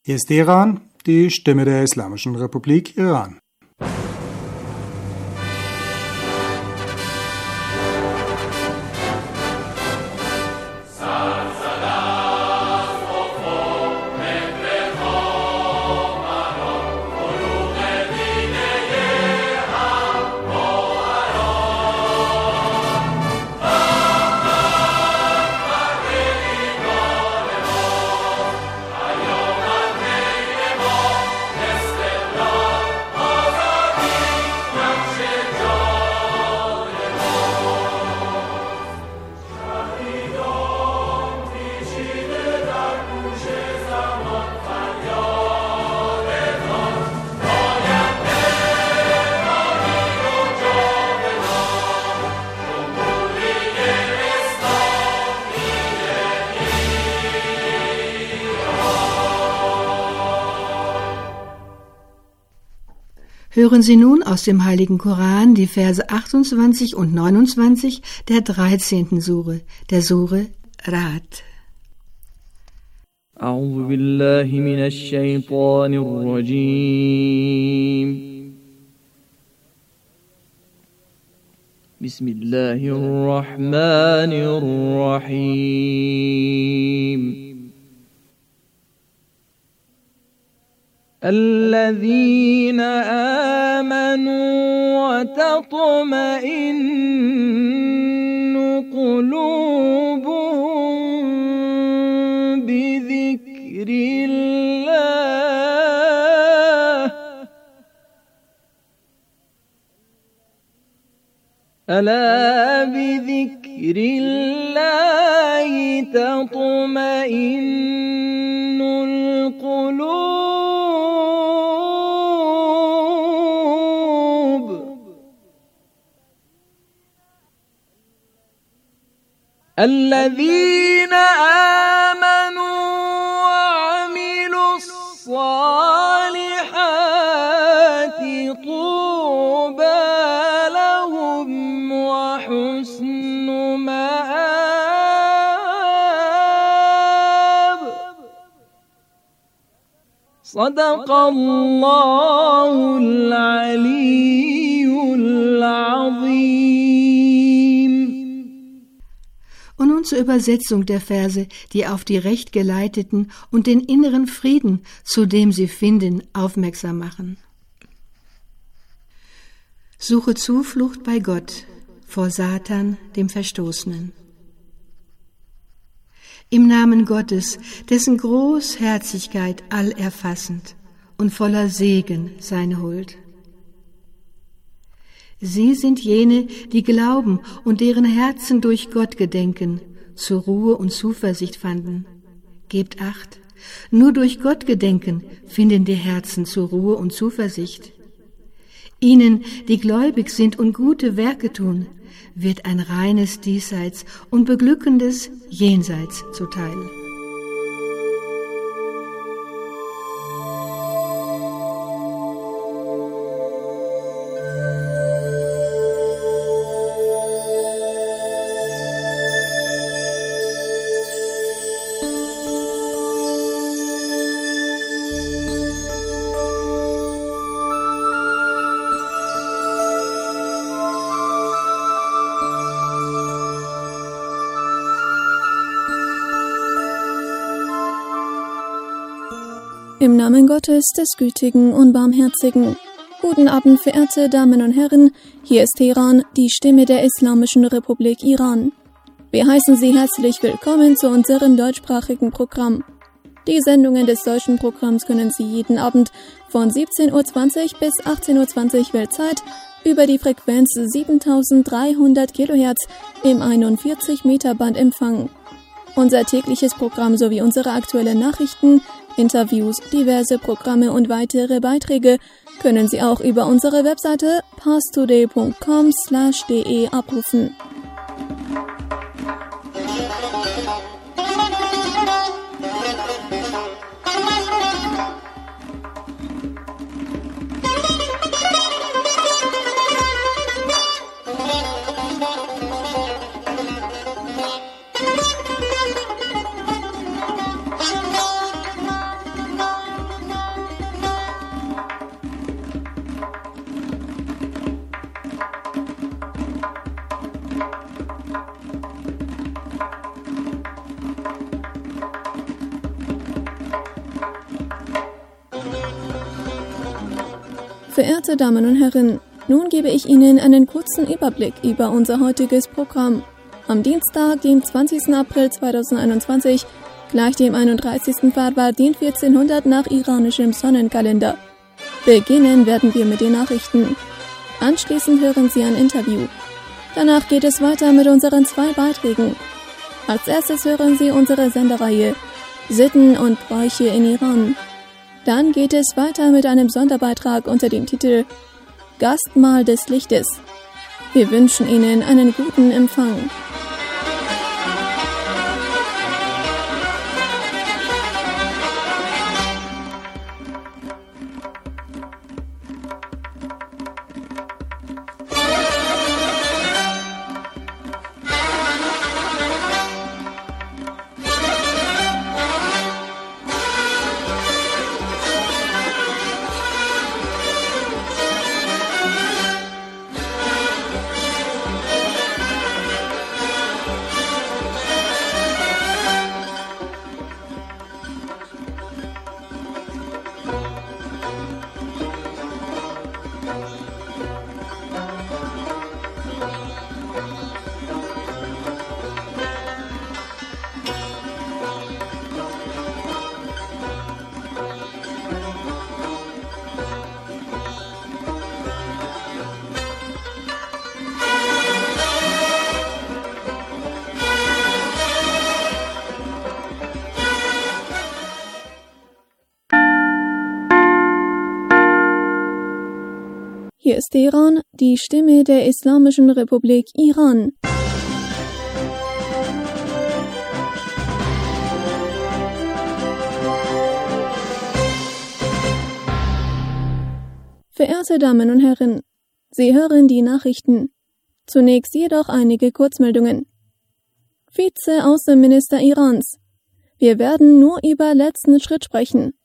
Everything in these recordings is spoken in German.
Hier ist Teheran, die Stimme der Islamischen Republik Iran. Hören Sie nun aus dem Heiligen Koran die Verse 28 und 29 der 13. Sure, der Sure Ra'd. أعوذ بالله من الشيطان الرجيم بسم الله الرحمن الرحيم الذين آمنوا وتطمئن قلوبهم بذكر الله ألا بذكر الله تطمئن القلوب الذين آمنوا وعملوا الصالحات طوبى لهم وحسن مآب صدق الله العلي العظيم. Und nun zur Übersetzung der Verse, die auf die Rechtgeleiteten und den inneren Frieden, zu dem sie finden, aufmerksam machen. Suche Zuflucht bei Gott vor Satan, dem Verstoßenen. Im Namen Gottes, dessen Großherzigkeit allerfassend und voller Segen seine Huld. Sie sind jene, die glauben und deren Herzen durch Gott gedenken, zur Ruhe und Zuversicht fanden. Gebt Acht, nur durch Gott gedenken finden die Herzen zur Ruhe und Zuversicht. Ihnen, die gläubig sind und gute Werke tun, wird ein reines Diesseits und beglückendes Jenseits zuteil. Im Namen Gottes, des Gütigen und Barmherzigen. Guten Abend, verehrte Damen und Herren. Hier ist Teheran, die Stimme der Islamischen Republik Iran. Wir heißen Sie herzlich willkommen zu unserem deutschsprachigen Programm. Die Sendungen des deutschen Programms können Sie jeden Abend von 17:20 Uhr bis 18:20 Uhr Weltzeit über die Frequenz 7300 kHz im 41 Meter Band empfangen. Unser tägliches Programm sowie unsere aktuellen Nachrichten, Interviews, diverse Programme und weitere Beiträge können Sie auch über unsere Webseite parstoday.com/de abrufen. Verehrte Damen und Herren, nun gebe ich Ihnen einen kurzen Überblick über unser heutiges Programm. Am Dienstag, dem 20. April 2021, gleich dem 31. Farvardin 1400 nach iranischem Sonnenkalender. Beginnen werden wir mit den Nachrichten. Anschließend hören Sie ein Interview. Danach geht es weiter mit unseren 2 Beiträgen. Als erstes hören Sie unsere Sendereihe Sitten und Bräuche in Iran. Dann geht es weiter mit einem Sonderbeitrag unter dem Titel Gastmahl des Lichtes. Wir wünschen Ihnen einen guten Empfang. Hier ist Teheran, die Stimme der Islamischen Republik Iran. Verehrte Damen und Herren, Sie hören die Nachrichten. Zunächst jedoch einige Kurzmeldungen. Vize-Außenminister Irans: Wir werden nur über letzten Schritt sprechen.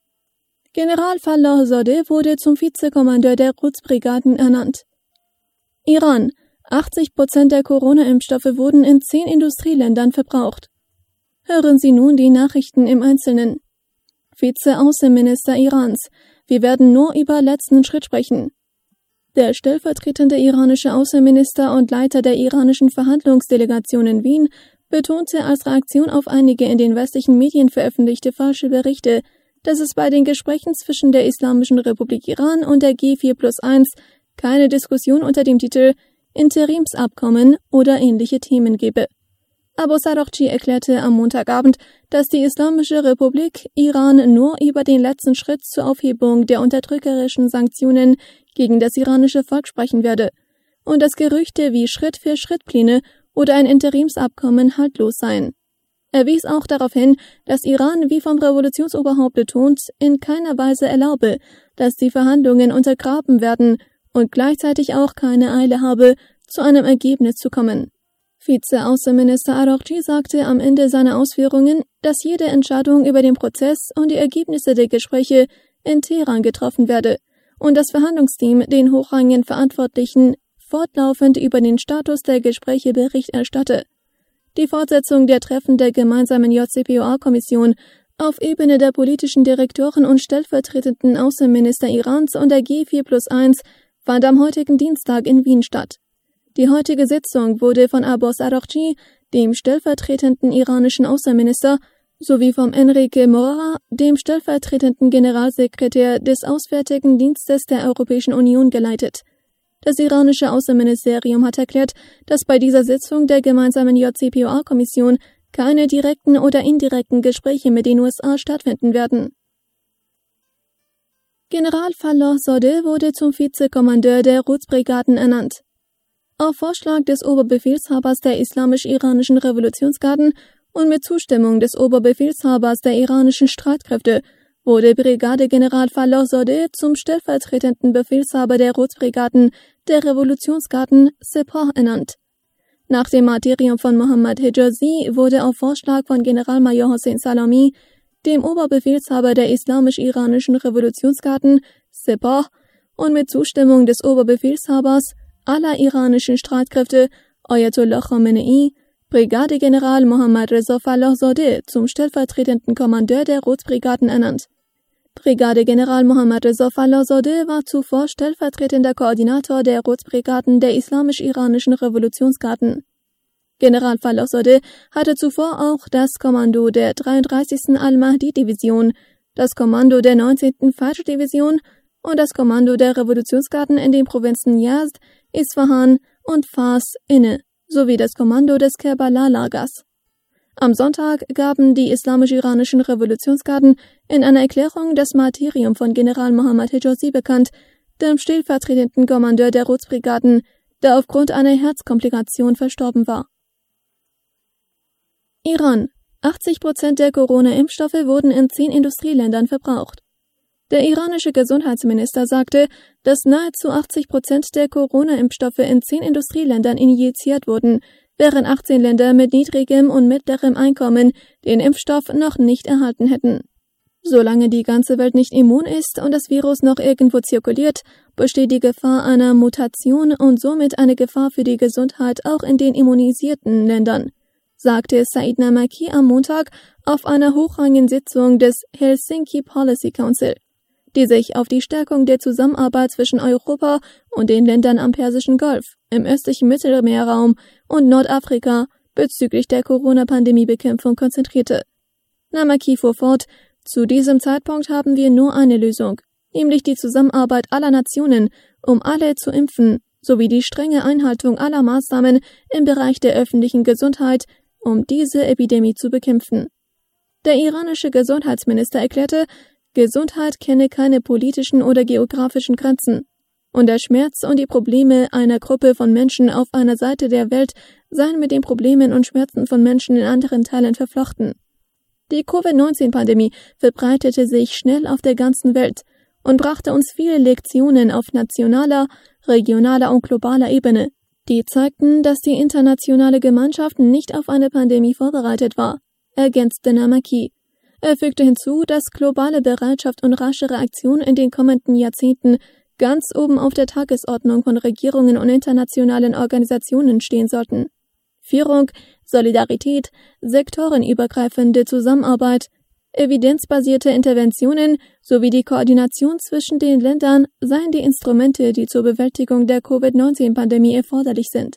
General Falohzadeh wurde zum Vizekommandeur der Quds-Brigaden ernannt. Iran: 80% der Corona-Impfstoffe wurden in 10 Industrieländern verbraucht. Hören Sie nun die Nachrichten im Einzelnen. Vize-Außenminister Irans: Wir werden nur über letzten Schritt sprechen. Der stellvertretende iranische Außenminister und Leiter der iranischen Verhandlungsdelegation in Wien betonte als Reaktion auf einige in den westlichen Medien veröffentlichte falsche Berichte, dass es bei den Gesprächen zwischen der Islamischen Republik Iran und der G4+1 keine Diskussion unter dem Titel Interimsabkommen oder ähnliche Themen gebe. Abbas Araghchi erklärte am Montagabend, dass die Islamische Republik Iran nur über den letzten Schritt zur Aufhebung der unterdrückerischen Sanktionen gegen das iranische Volk sprechen werde und dass Gerüchte wie Schritt-für-Schritt-Pläne oder ein Interimsabkommen haltlos seien. Er wies auch darauf hin, dass Iran, wie vom Revolutionsoberhaupt betont, in keiner Weise erlaube, dass die Verhandlungen untergraben werden und gleichzeitig auch keine Eile habe, zu einem Ergebnis zu kommen. Vize-Außenminister Araghchi sagte am Ende seiner Ausführungen, dass jede Entscheidung über den Prozess und die Ergebnisse der Gespräche in Teheran getroffen werde und das Verhandlungsteam den hochrangigen Verantwortlichen fortlaufend über den Status der Gespräche Bericht erstatte. Die Fortsetzung der Treffen der gemeinsamen JCPOA-Kommission auf Ebene der politischen Direktoren und stellvertretenden Außenminister Irans und der G4+1 fand am heutigen Dienstag in Wien statt. Die heutige Sitzung wurde von Abbas Araghchi, dem stellvertretenden iranischen Außenminister, sowie vom Enrique Mora, dem stellvertretenden Generalsekretär des Auswärtigen Dienstes der Europäischen Union, geleitet. Das iranische Außenministerium hat erklärt, dass bei dieser Sitzung der gemeinsamen JCPOA-Kommission keine direkten oder indirekten Gespräche mit den USA stattfinden werden. General Falohzadeh wurde zum Vizekommandeur der Quds-Brigaden ernannt. Auf Vorschlag des Oberbefehlshabers der islamisch-iranischen Revolutionsgarden und mit Zustimmung des Oberbefehlshabers der iranischen Streitkräfte wurde Brigadegeneral Falohzadeh zum stellvertretenden Befehlshaber der Quds-Brigaden der Revolutionsgarden Sepah ernannt. Nach dem Martyrium von Mohammad Hijazi wurde auf Vorschlag von Generalmajor Hossein Salami, dem Oberbefehlshaber der islamisch-iranischen Revolutionsgarden Sepah, und mit Zustimmung des Oberbefehlshabers aller iranischen Streitkräfte Ayatollah Khamenei, Brigadegeneral Mohammad Reza Falohzadeh zum stellvertretenden Kommandeur der Quds-Brigaden ernannt. Brigadegeneral Mohammad Reza Fallahzadeh war zuvor stellvertretender Koordinator der Rotsbrigaden der Islamisch-Iranischen Revolutionsgarden. General Fallahzadeh hatte zuvor auch das Kommando der 33. Al-Mahdi-Division, das Kommando der 19. Fajr-Division und das Kommando der Revolutionsgarden in den Provinzen Yazd, Isfahan und Fars inne, sowie das Kommando des Kerbala-Lagers. Am Sonntag gaben die islamisch-iranischen Revolutionsgarden in einer Erklärung das Martyrium von General Mohammad Hijazi bekannt, dem stellvertretenden Kommandeur der Rotsbrigaden, der aufgrund einer Herzkomplikation verstorben war. Iran: 80% der Corona-Impfstoffe wurden in 10 Industrieländern verbraucht. Der iranische Gesundheitsminister sagte, dass nahezu 80% der Corona-Impfstoffe in 10 Industrieländern injiziert wurden, während 18 Länder mit niedrigem und mittlerem Einkommen den Impfstoff noch nicht erhalten hätten. Solange die ganze Welt nicht immun ist und das Virus noch irgendwo zirkuliert, besteht die Gefahr einer Mutation und somit eine Gefahr für die Gesundheit auch in den immunisierten Ländern, sagte Said Namaki am Montag auf einer hochrangigen Sitzung des Helsinki Policy Council, die sich auf die Stärkung der Zusammenarbeit zwischen Europa und den Ländern am Persischen Golf, im östlichen Mittelmeerraum und Nordafrika bezüglich der Corona-Pandemie-Bekämpfung konzentrierte. Namaki fuhr fort: Zu diesem Zeitpunkt haben wir nur eine Lösung, nämlich die Zusammenarbeit aller Nationen, um alle zu impfen, sowie die strenge Einhaltung aller Maßnahmen im Bereich der öffentlichen Gesundheit, um diese Epidemie zu bekämpfen. Der iranische Gesundheitsminister erklärte, Gesundheit kenne keine politischen oder geografischen Grenzen, und der Schmerz und die Probleme einer Gruppe von Menschen auf einer Seite der Welt seien mit den Problemen und Schmerzen von Menschen in anderen Teilen verflochten. Die Covid-19-Pandemie verbreitete sich schnell auf der ganzen Welt und brachte uns viele Lektionen auf nationaler, regionaler und globaler Ebene, die zeigten, dass die internationale Gemeinschaft nicht auf eine Pandemie vorbereitet war, ergänzte Namaki. Er fügte hinzu, dass globale Bereitschaft und rasche Reaktion in den kommenden Jahrzehnten ganz oben auf der Tagesordnung von Regierungen und internationalen Organisationen stehen sollten. Führung, Solidarität, sektorenübergreifende Zusammenarbeit, evidenzbasierte Interventionen sowie die Koordination zwischen den Ländern seien die Instrumente, die zur Bewältigung der Covid-19-Pandemie erforderlich sind.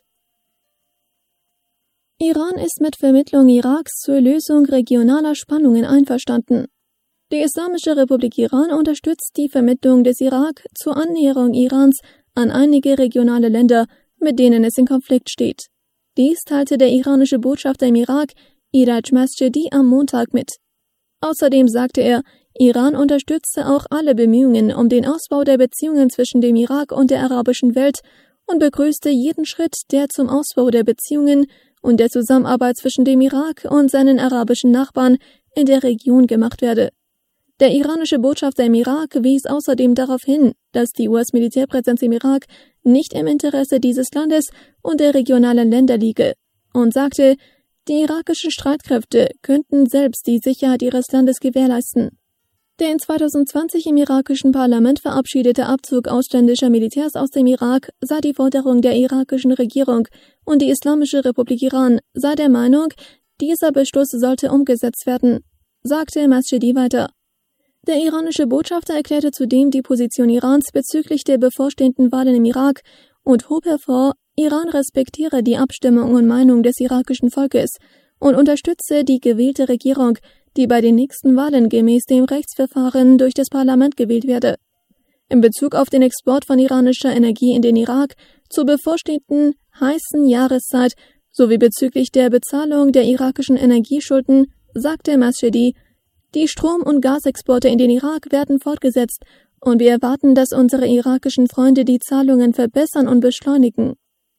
Iran ist mit Vermittlung Iraks zur Lösung regionaler Spannungen einverstanden. Die Islamische Republik Iran unterstützt die Vermittlung des Irak zur Annäherung Irans an einige regionale Länder, mit denen es in Konflikt steht. Dies teilte der iranische Botschafter im Irak, Iraj Masjidi, am Montag mit. Außerdem sagte er, Iran unterstütze auch alle Bemühungen um den Ausbau der Beziehungen zwischen dem Irak und der arabischen Welt und begrüßte jeden Schritt, der zum Ausbau der Beziehungen und der Zusammenarbeit zwischen dem Irak und seinen arabischen Nachbarn in der Region gemacht werde. Der iranische Botschafter im Irak wies außerdem darauf hin, dass die US-Militärpräsenz im Irak nicht im Interesse dieses Landes und der regionalen Länder liege und sagte, die irakischen Streitkräfte könnten selbst die Sicherheit ihres Landes gewährleisten. Der in 2020 im irakischen Parlament verabschiedete Abzug ausländischer Militärs aus dem Irak sei die Forderung der irakischen Regierung und die Islamische Republik Iran sei der Meinung, dieser Beschluss sollte umgesetzt werden, sagte Masjidi weiter. Der iranische Botschafter erklärte zudem die Position Irans bezüglich der bevorstehenden Wahlen im Irak und hob hervor, Iran respektiere die Abstimmung und Meinung des irakischen Volkes und unterstütze die gewählte Regierung, die bei den nächsten Wahlen gemäß dem Rechtsverfahren durch das Parlament gewählt werde. In Bezug auf den Export von iranischer Energie in den Irak zur bevorstehenden heißen Jahreszeit sowie bezüglich der Bezahlung der irakischen Energieschulden sagte Masjidi, die Strom- und Gasexporte in den Irak werden fortgesetzt und wir erwarten, dass unsere irakischen Freunde die Zahlungen verbessern und beschleunigen.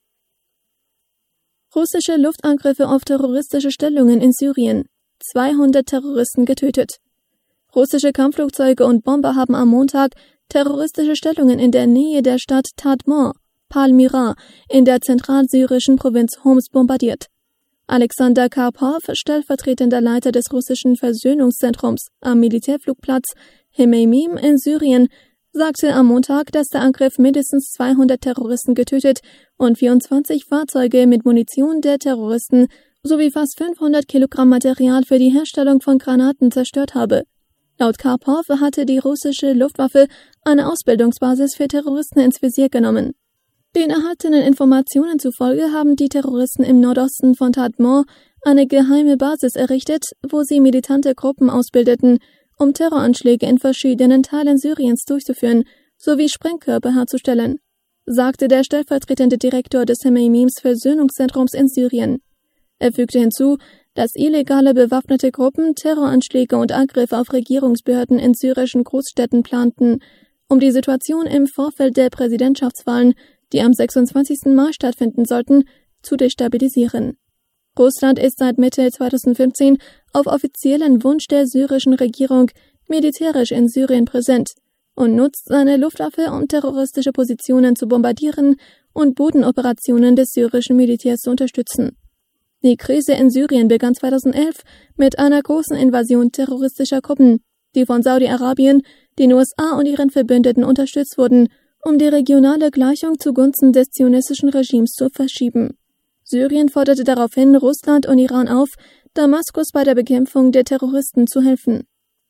Russische Luftangriffe auf terroristische Stellungen in Syrien. 200 Terroristen getötet. Russische Kampfflugzeuge und Bomber haben am Montag terroristische Stellungen in der Nähe der Stadt Tadmor, Palmyra, in der zentralsyrischen Provinz Homs bombardiert. Alexander Karpov, stellvertretender Leiter des russischen Versöhnungszentrums am Militärflugplatz Hmeimim in Syrien, sagte am Montag, dass der Angriff mindestens 200 Terroristen getötet und 24 Fahrzeuge mit Munition der Terroristen sowie fast 500 Kilogramm Material für die Herstellung von Granaten zerstört habe. Laut Karpov hatte die russische Luftwaffe eine Ausbildungsbasis für Terroristen ins Visier genommen. Den erhaltenen Informationen zufolge haben die Terroristen im Nordosten von Tadmor eine geheime Basis errichtet, wo sie militante Gruppen ausbildeten, um Terroranschläge in verschiedenen Teilen Syriens durchzuführen, sowie Sprengkörper herzustellen, sagte der stellvertretende Direktor des Hemeymims Versöhnungszentrums in Syrien. Er fügte hinzu, dass illegale bewaffnete Gruppen Terroranschläge und Angriffe auf Regierungsbehörden in syrischen Großstädten planten, um die Situation im Vorfeld der Präsidentschaftswahlen, die am 26. Mai stattfinden sollten, zu destabilisieren. Russland ist seit Mitte 2015 auf offiziellen Wunsch der syrischen Regierung militärisch in Syrien präsent und nutzt seine Luftwaffe, um terroristische Positionen zu bombardieren und Bodenoperationen des syrischen Militärs zu unterstützen. Die Krise in Syrien begann 2011 mit einer großen Invasion terroristischer Gruppen, die von Saudi-Arabien, den USA und ihren Verbündeten unterstützt wurden, um die regionale Gleichung zugunsten des zionistischen Regimes zu verschieben. Syrien forderte daraufhin Russland und Iran auf, Damaskus bei der Bekämpfung der Terroristen zu helfen.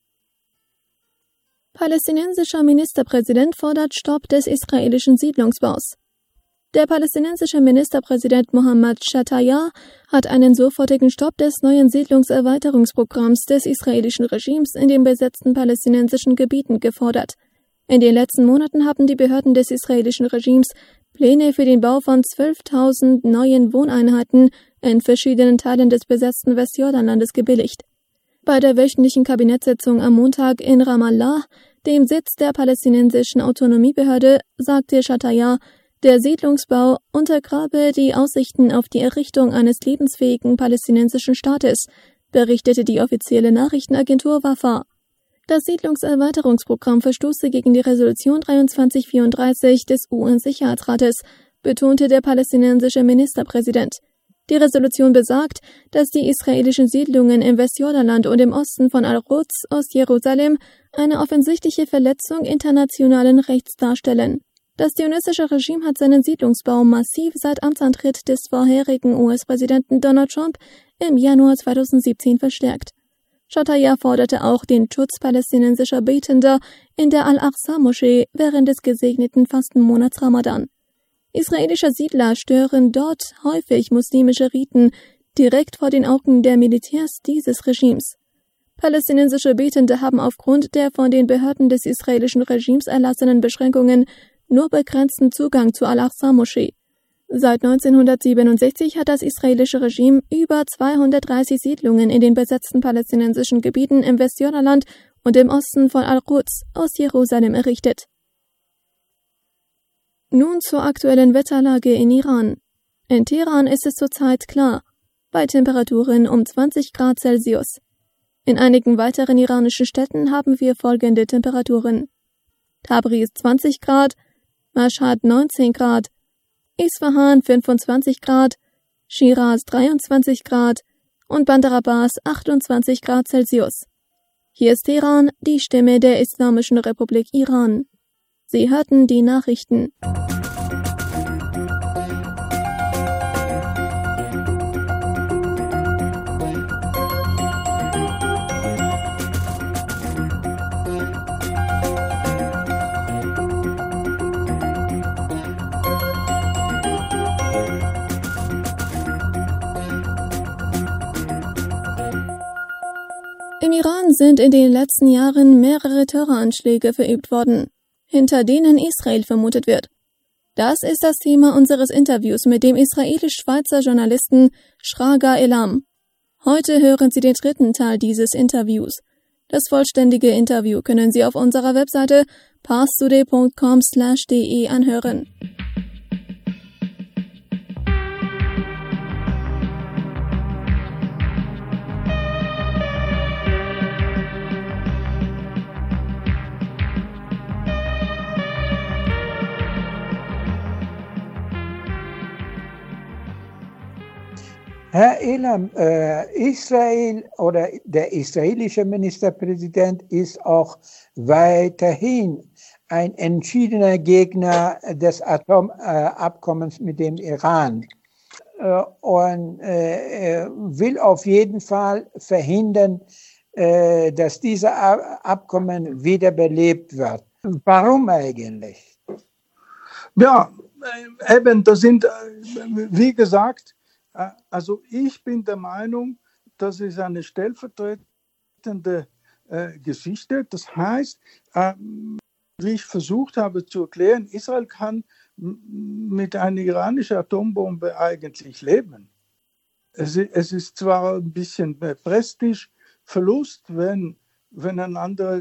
Palästinensischer Ministerpräsident fordert Stopp des israelischen Siedlungsbaus. Der palästinensische Ministerpräsident Mohammad Shataya hat einen sofortigen Stopp des neuen Siedlungserweiterungsprogramms des israelischen Regimes in den besetzten palästinensischen Gebieten gefordert. In den letzten Monaten haben die Behörden des israelischen Regimes Pläne für den Bau von 12.000 neuen Wohneinheiten in verschiedenen Teilen des besetzten Westjordanlandes gebilligt. Bei der wöchentlichen Kabinettssitzung am Montag in Ramallah, dem Sitz der palästinensischen Autonomiebehörde, sagte Shataya, der Siedlungsbau untergrabe die Aussichten auf die Errichtung eines lebensfähigen palästinensischen Staates, berichtete die offizielle Nachrichtenagentur Wafa. Das Siedlungserweiterungsprogramm verstoße gegen die Resolution 2334 des UN-Sicherheitsrates, betonte der palästinensische Ministerpräsident. Die Resolution besagt, dass die israelischen Siedlungen im Westjordanland und im Osten von Al-Quds, Ostjerusalem, eine offensichtliche Verletzung internationalen Rechts darstellen. Das zionistische Regime hat seinen Siedlungsbau massiv seit Amtsantritt des vorherigen US-Präsidenten Donald Trump im Januar 2017 verstärkt. Shataya forderte auch den Schutz palästinensischer Betender in der Al-Aqsa-Moschee während des gesegneten Fastenmonats Ramadan. Israelische Siedler stören dort häufig muslimische Riten direkt vor den Augen der Militärs dieses Regimes. Palästinensische Betende haben aufgrund der von den Behörden des israelischen Regimes erlassenen Beschränkungen nur begrenzten Zugang zur Al-Aqsa-Moschee. Seit 1967 hat das israelische Regime über 230 Siedlungen in den besetzten palästinensischen Gebieten im Westjordanland und im Osten von Al-Quds aus Jerusalem errichtet. Nun zur aktuellen Wetterlage in Iran. In Teheran ist es zurzeit klar, bei Temperaturen um 20 Grad Celsius. In einigen weiteren iranischen Städten haben wir folgende Temperaturen: Tabriz 20 Grad, Mashhad 19 Grad, Isfahan 25 Grad, Shiraz 23 Grad und Bandar Abbas 28 Grad Celsius. Hier ist Teheran, die Stimme der Islamischen Republik Iran. Sie hörten die Nachrichten. Im Iran sind in den letzten Jahren mehrere Terroranschläge verübt worden, hinter denen Israel vermutet wird. Das ist das Thema unseres Interviews mit dem israelisch-schweizer Journalisten Shraga Elam. Heute hören Sie den dritten Teil dieses Interviews. Das vollständige Interview können Sie auf unserer Webseite parstoday.com/de anhören. Herr Elam, Israel oder der israelische Ministerpräsident ist auch weiterhin ein entschiedener Gegner des Atomabkommens mit dem Iran und will auf jeden Fall verhindern, dass dieses Abkommen wiederbelebt wird. Warum eigentlich? Ja, eben, das sind, wie gesagt, also ich bin der Meinung, das ist eine stellvertretende Geschichte. Das heißt, wie ich versucht habe zu erklären, Israel kann mit einer iranischen Atombombe eigentlich leben. Es ist zwar ein bisschen Prestigeverlust, wenn ein anderer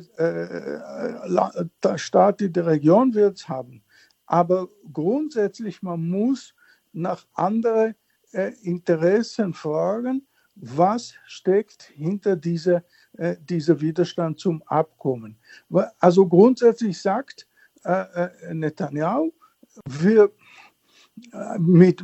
Staat in der Region wird es haben. Aber grundsätzlich, man muss nach anderen Interessen fragen, was steckt hinter dieser Widerstand zum Abkommen. Also grundsätzlich sagt Netanyahu, wir mit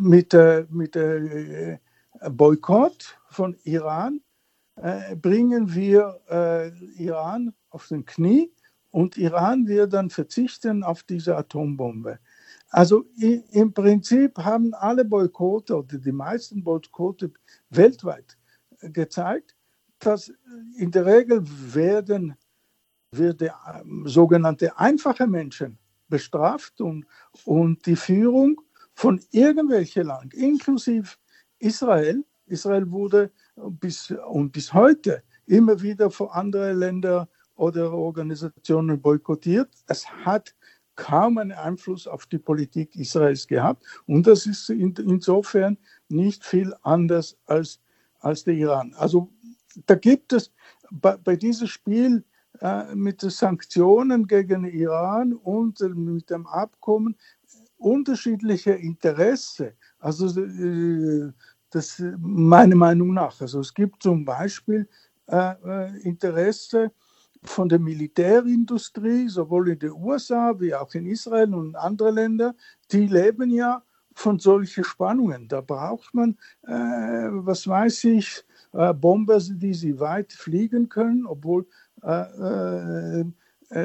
Boykott von Iran bringen wir Iran auf den Knie und Iran wird dann verzichten auf diese Atombombe. Also im Prinzip haben alle Boykotte oder die meisten Boykotte weltweit gezeigt, dass in der Regel werden sogenannte einfache Menschen bestraft und die Führung von irgendwelchen Land, inklusive Israel wurde bis heute immer wieder von anderen Ländern oder Organisationen boykottiert. Es hat kaum einen Einfluss auf die Politik Israels gehabt und das ist insofern nicht viel anders als der Iran. Also da gibt es bei diesem Spiel mit den Sanktionen gegen Iran und mit dem Abkommen unterschiedliche Interessen. Also das meiner Meinung nach. Also es gibt zum Beispiel Interesse von der Militärindustrie, sowohl in den USA wie auch in Israel und anderen Ländern, die leben ja von solchen Spannungen. Da braucht man, was weiß ich, Bomber, die sie weit fliegen können, obwohl man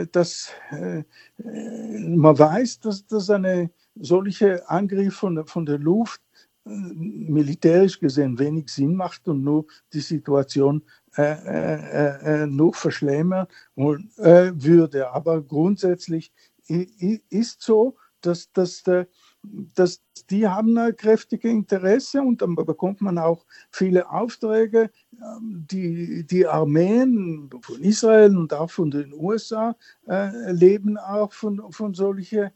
weiß, dass eine solche Angriff von der Luft militärisch gesehen wenig Sinn macht und nur die Situation nur verschlimmern würde. Aber grundsätzlich ist so, dass die haben ein kräftiges Interesse und dann bekommt man auch viele Aufträge. Die Armeen von Israel und auch von den USA leben auch von solchen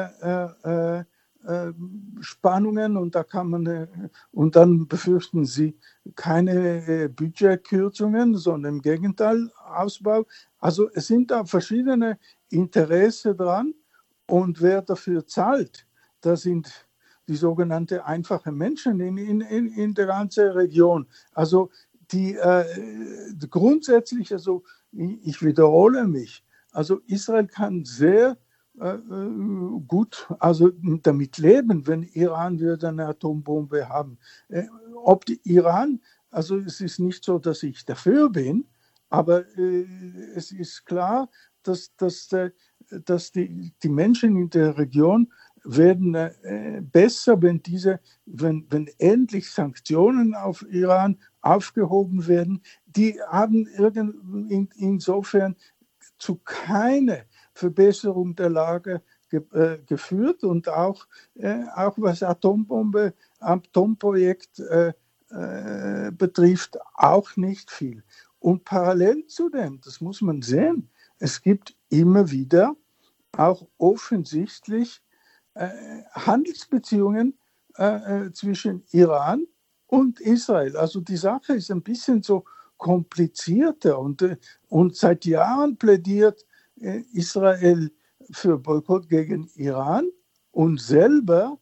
Spannungen und und dann befürchten sie keine Budgetkürzungen, sondern im Gegenteil Ausbau. Also es sind da verschiedene Interessen dran und wer dafür zahlt, das sind die sogenannten einfachen Menschen in der ganzen Region. Also grundsätzlich, also ich wiederhole mich, also Israel kann sehr gut damit leben, wenn Iran würde eine Atombombe haben. Ob die Iran, also es ist nicht so, dass ich dafür bin, aber es ist klar, dass die Menschen in der Region werden besser, wenn endlich Sanktionen auf Iran aufgehoben werden. Die haben insofern zu keiner Verbesserung der Lage geführt und auch was Atomprojekt betrifft, auch nicht viel. Und parallel zu dem, das muss man sehen, es gibt immer wieder auch offensichtlich Handelsbeziehungen zwischen Iran und Israel. Also die Sache ist ein bisschen so komplizierter und seit Jahren plädiert Israel für Boykott gegen Iran und selber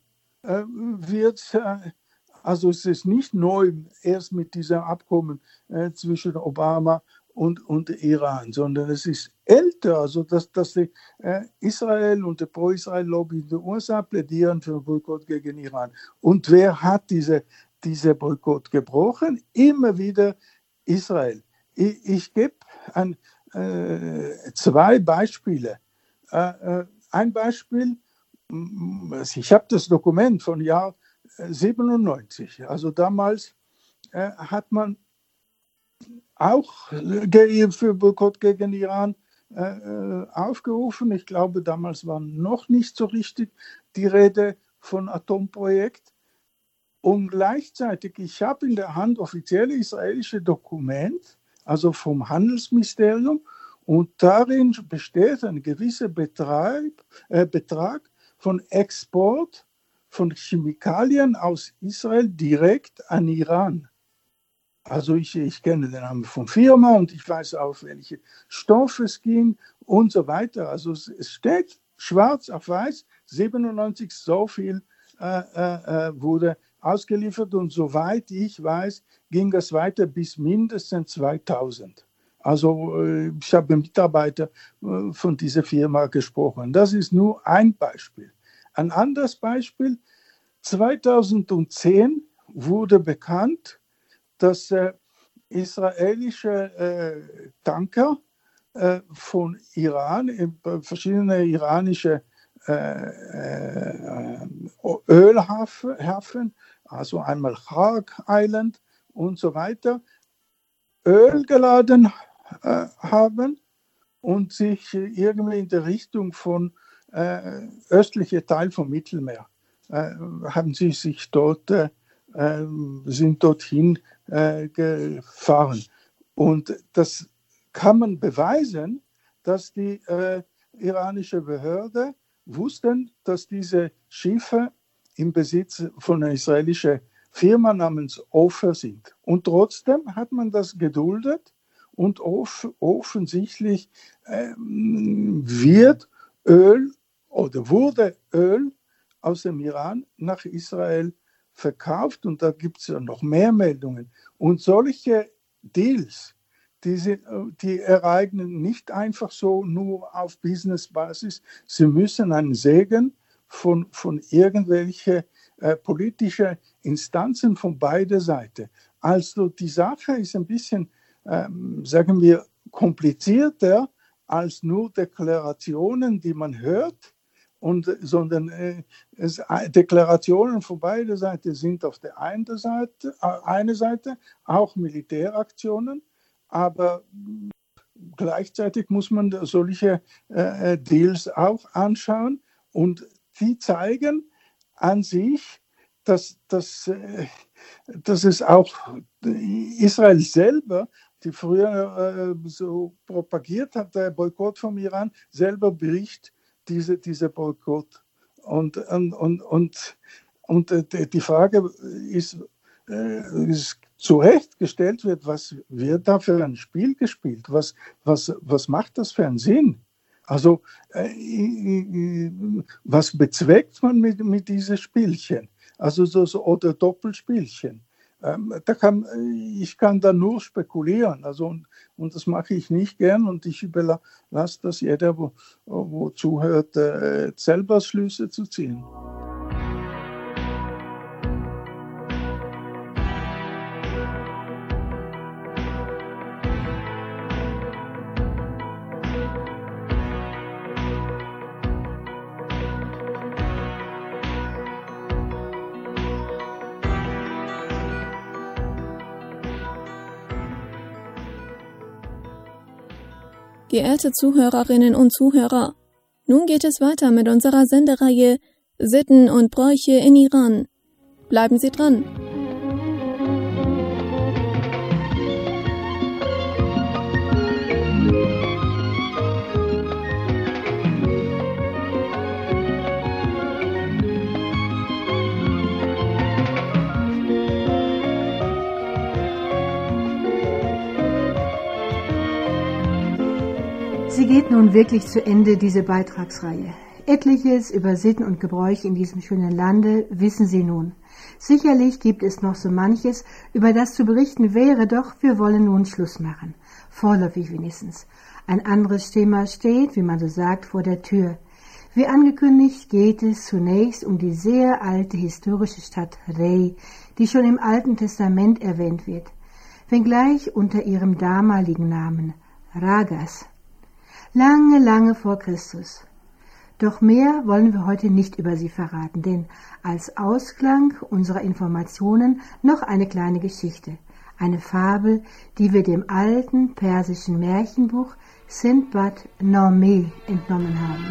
also es ist nicht neu erst mit diesem Abkommen zwischen Obama und Iran, sondern es ist älter, also dass die Israel und die Pro-Israel-Lobby in den USA plädieren für Boykott gegen Iran. Und wer hat diese Boykott gebrochen? Immer wieder Israel. Ich gebe zwei Beispiele. Ein Beispiel, ich habe das Dokument von Jahr 97, also damals hat man auch für Boykott gegen Iran aufgerufen. Ich glaube, damals war noch nicht so richtig die Rede von Atomprojekt. Und gleichzeitig, ich habe in der Hand offizielle israelische Dokument, also vom Handelsministerium, und darin besteht ein gewisser Betrag von Export von Chemikalien aus Israel direkt an Iran. Also ich kenne den Namen von Firma und ich weiß auch, welche Stoffe es ging und so weiter. Also es steht schwarz auf weiß, 97 so viel wurde ausgeliefert und soweit ich weiß, ging das weiter bis mindestens 2000. Also ich habe mit Mitarbeitern von dieser Firma gesprochen. Das ist nur ein Beispiel. Ein anderes Beispiel, 2010 wurde bekannt, dass israelische Tanker von Iran, verschiedene iranische Ölhafen, also einmal Hark Island und so weiter, Öl geladen haben und sich irgendwie in der Richtung von östlichen Teil vom Mittelmeer haben sie sich dort sind dorthin gefahren. Und das kann man beweisen, dass die iranische Behörde wussten, dass diese Schiffe im Besitz von einer israelischen Firma namens Ofer sind. Und trotzdem hat man das geduldet und offensichtlich wurde Öl aus dem Iran nach Israel verkauft und da gibt es ja noch mehr Meldungen. Und solche Deals, die ereignen nicht einfach so nur auf Business-Basis, sie müssen einen Segen von irgendwelchen politischen Instanzen von beider Seiten. Also die Sache ist ein bisschen, sagen wir, komplizierter als nur Deklarationen, die man hört. Sondern Deklarationen von beider Seiten sind auf der einen Seite auch Militäraktionen, aber gleichzeitig muss man solche Deals auch anschauen und die zeigen an sich, dass es auch Israel selber, die früher so propagiert hat, der Boykott vom Iran, selber bricht diese Boykott. Und die Frage ist zu Recht gestellt wird, was wird da für ein Spiel gespielt? Was macht das für einen Sinn? Also was bezweckt man mit diesen Spielchen? Also oder Doppelspielchen. Ich kann da nur spekulieren, also und das mache ich nicht gern und ich überlasse das jeder, wo zuhört, selber Schlüsse zu ziehen. Geehrte Zuhörerinnen und Zuhörer, nun geht es weiter mit unserer Sendereihe Sitten und Bräuche in Iran. Bleiben Sie dran! Sie geht nun wirklich zu Ende, diese Beitragsreihe. Etliches über Sitten und Gebräuche in diesem schönen Lande wissen Sie nun. Sicherlich gibt es noch so manches, über das zu berichten wäre, doch wir wollen nun Schluss machen. Vorläufig wenigstens. Ein anderes Thema steht, wie man so sagt, vor der Tür. Wie angekündigt geht es zunächst um die sehr alte historische Stadt Rey, die schon im Alten Testament erwähnt wird, wenngleich unter ihrem damaligen Namen Ragas. Lange, lange vor Christus. Doch mehr wollen wir heute nicht über sie verraten, denn als Ausklang unserer Informationen noch eine kleine Geschichte. eine Fabel, die wir dem alten persischen Märchenbuch Sindbad Name entnommen haben.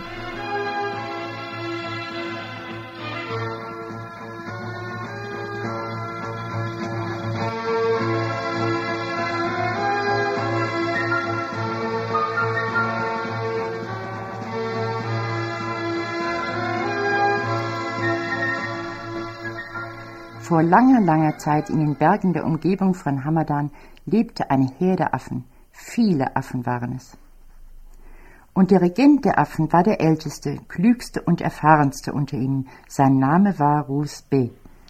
Vor langer, langer Zeit in den Bergen der Umgebung von Hamadan lebte eine Herde Affen. Viele Affen waren es. Und der Regent der Affen war der älteste, klügste und erfahrenste unter ihnen. Sein Name war Rusbe.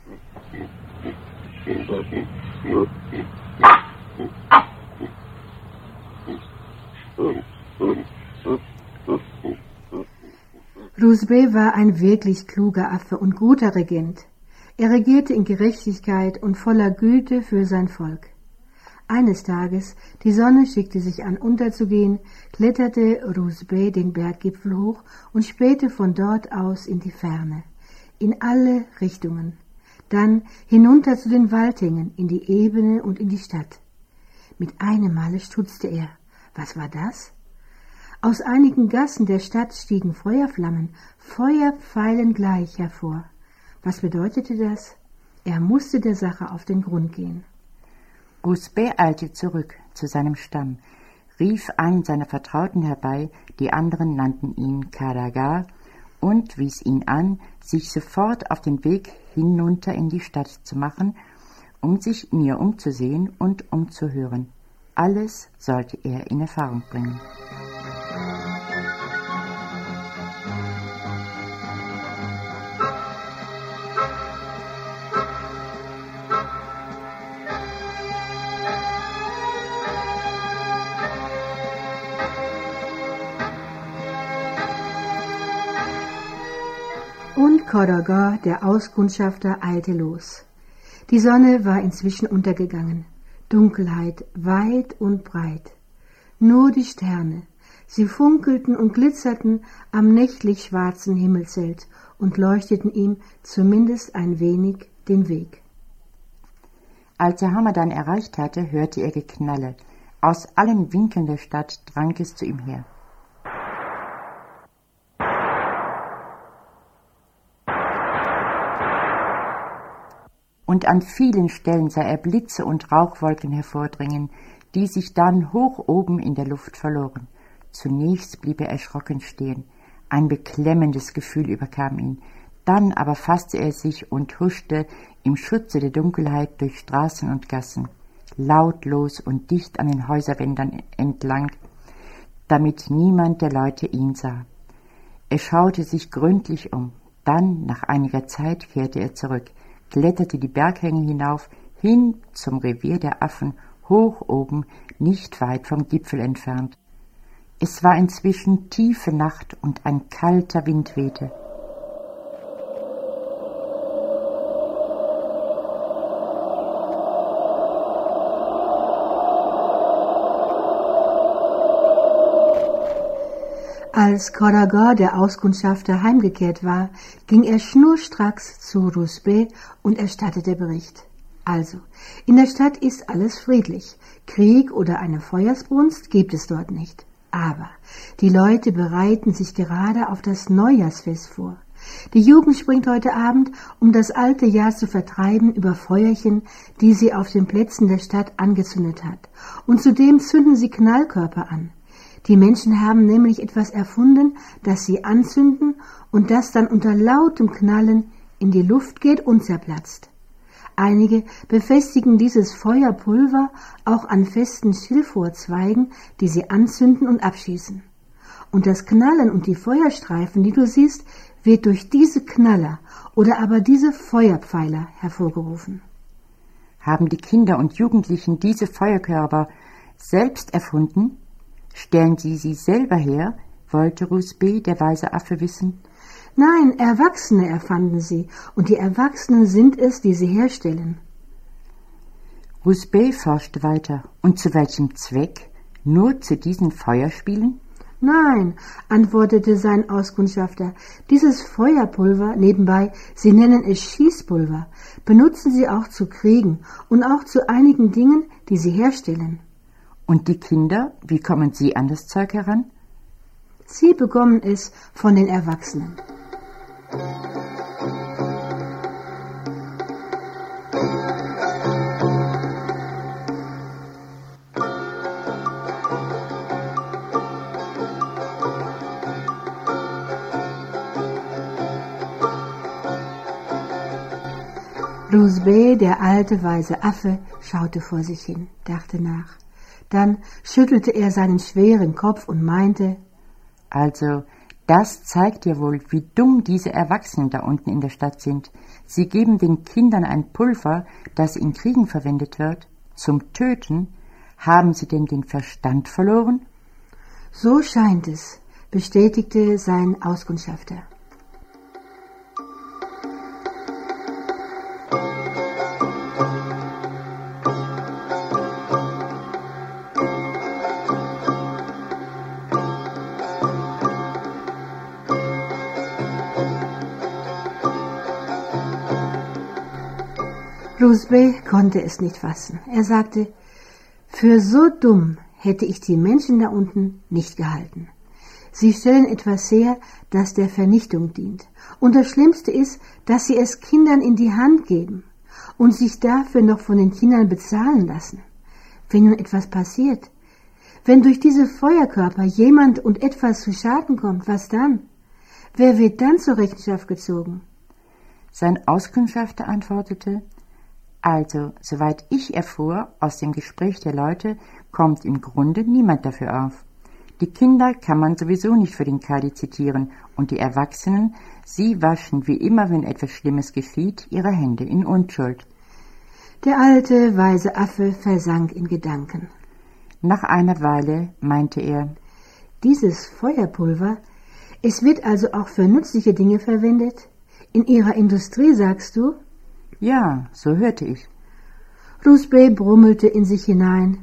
Rusbe war ein wirklich kluger Affe und guter Regent. Er regierte in Gerechtigkeit und voller Güte für sein Volk. Eines Tages, die Sonne schickte sich an unterzugehen, kletterte Rusbe den Berggipfel hoch und spähte von dort aus in die Ferne, in alle Richtungen, dann hinunter zu den Waldhängen, in die Ebene und in die Stadt. Mit einem Male stutzte er. Was war das? Aus einigen Gassen der Stadt stiegen Feuerflammen, Feuerpfeilen gleich hervor. Was bedeutete das? Er musste der Sache auf den Grund gehen. Rusbe eilte zurück zu seinem Stamm, rief einen seiner Vertrauten herbei, die anderen nannten ihn Kadaga, und wies ihn an, sich sofort auf den Weg hinunter in die Stadt zu machen, um sich in ihr umzusehen und umzuhören. Alles sollte er in Erfahrung bringen. Und Kadaga, der Auskundschafter, eilte los. Die Sonne war inzwischen untergegangen. Dunkelheit weit und breit. Nur die Sterne. Sie funkelten und glitzerten am nächtlich schwarzen Himmelszelt und leuchteten ihm zumindest ein wenig den Weg. Als er Hamadan erreicht hatte, hörte er Geknalle. Aus allen Winkeln der Stadt drang es zu ihm her. Und an vielen Stellen sah er Blitze und Rauchwolken hervordringen, die sich dann hoch oben in der Luft verloren. Zunächst blieb er erschrocken stehen. Ein beklemmendes Gefühl überkam ihn. Dann aber fasste er sich und huschte im Schutze der Dunkelheit durch Straßen und Gassen, lautlos und dicht an den Häuserwänden entlang, damit niemand der Leute ihn sah. Er schaute sich gründlich um. Dann, nach einiger Zeit, kehrte er zurück, kletterte die Berghänge hinauf, hin zum Revier der Affen, hoch oben, nicht weit vom Gipfel entfernt. Es war inzwischen tiefe Nacht und ein kalter Wind wehte. Als Kadaga, der Auskundschafter, heimgekehrt war, ging er schnurstracks zu Rusbe und erstattete Bericht. Also, in der Stadt ist alles friedlich. Krieg oder eine Feuersbrunst gibt es dort nicht. Aber die Leute bereiten sich gerade auf das Neujahrsfest vor. Die Jugend springt heute Abend, um das alte Jahr zu vertreiben, über Feuerchen, die sie auf den Plätzen der Stadt angezündet hat. Und zudem zünden sie Knallkörper an. Die Menschen haben nämlich etwas erfunden, das sie anzünden und das dann unter lautem Knallen in die Luft geht und zerplatzt. Einige befestigen dieses Feuerpulver auch an festen Schilfrohrzweigen, die sie anzünden und abschießen. Und das Knallen und die Feuerstreifen, die du siehst, wird durch diese Knaller oder aber diese Feuerpfeiler hervorgerufen. Haben die Kinder und Jugendlichen diese Feuerkörper selbst erfunden? Stellen sie selber her? Wollte Rusbe, der weise Affe, wissen. Nein, Erwachsene erfanden sie, und die Erwachsenen sind es, die sie herstellen. Rusbe forschte weiter. Und zu welchem Zweck? Nur zu diesen Feuerspielen? Nein, antwortete sein Auskundschafter, dieses Feuerpulver, nebenbei, Sie nennen es Schießpulver, benutzen Sie auch zu Kriegen und auch zu einigen Dingen, die Sie herstellen. Und die Kinder, wie kommen sie an das Zeug heran? Sie bekommen es von den Erwachsenen. Rusbeh, der alte weise Affe, schaute vor sich hin, dachte nach. Dann schüttelte er seinen schweren Kopf und meinte: Also, das zeigt ja wohl, wie dumm diese Erwachsenen da unten in der Stadt sind. Sie geben den Kindern ein Pulver, das in Kriegen verwendet wird, zum Töten. Haben sie denn den Verstand verloren? So scheint es, bestätigte sein Auskundschafter. Rusbeh konnte es nicht fassen. Er sagte, für so dumm hätte ich die Menschen da unten nicht gehalten. Sie stellen etwas her, das der Vernichtung dient. Und das Schlimmste ist, dass sie es Kindern in die Hand geben und sich dafür noch von den Kindern bezahlen lassen. Wenn nun etwas passiert, wenn durch diese Feuerkörper jemand und etwas zu Schaden kommt, was dann? Wer wird dann zur Rechenschaft gezogen? Sein Auskundschafter antwortete: Also, soweit ich erfuhr, aus dem Gespräch der Leute, kommt im Grunde niemand dafür auf. Die Kinder kann man sowieso nicht für den Kadi zitieren, und die Erwachsenen, sie waschen wie immer, wenn etwas Schlimmes geschieht, ihre Hände in Unschuld. Der alte, weise Affe versank in Gedanken. Nach einer Weile meinte er: Dieses Feuerpulver, es wird also auch für nützliche Dinge verwendet? In Ihrer Industrie, sagst du? Ja, so hörte ich. Rusbeh brummelte in sich hinein.